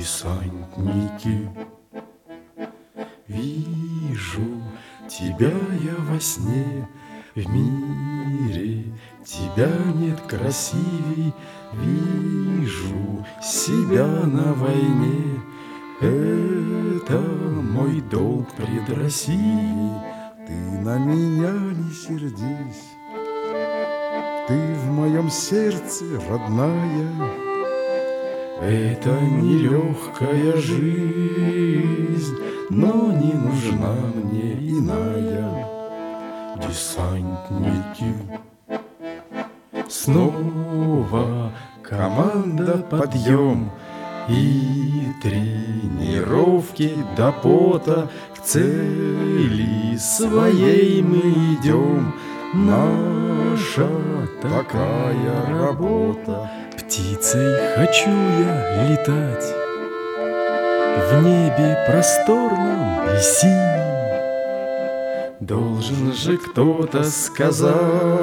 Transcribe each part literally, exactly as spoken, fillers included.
десантники. Вижу тебя я во сне, в мире тебя нет красивей. Вижу себя на войне, это мой долг пред Россией. Ты на меня не сердись, ты в моем сердце родная. Это нелегкая жизнь, но не нужна мне иная. Десантники. Снова команда, подъем и тренировки до пота. К цели своей мы идем, наша такая работа. Птицей хочу я летать в небе просторном и синем. Должен же кто-то сказать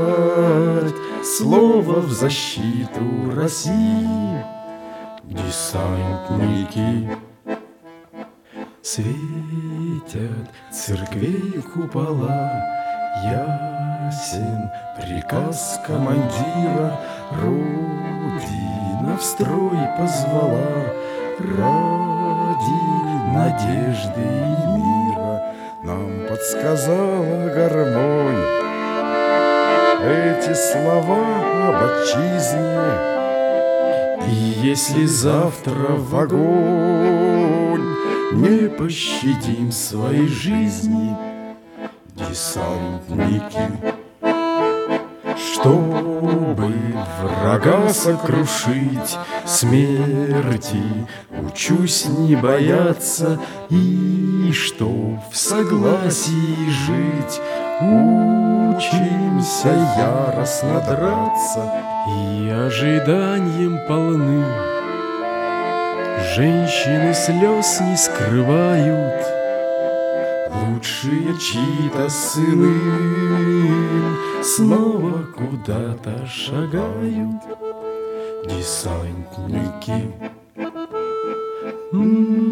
слово в защиту России. Десантники. Светят церквей купола, ясен приказ командира. Родина в строй позвала ради надежды и мира. Нам подсказала гармонь эти слова об отчизне. И если завтра в огонь не пощадим своей жизни, десантники, чтобы врага сокрушить, смерти учусь не бояться, и чтоб в согласии жить, учимся яростно драться. И ожиданием полны женщины слез не скрывают. Лучшие чьи-то сыны снова куда-то шагают. Десантники. М-м-м.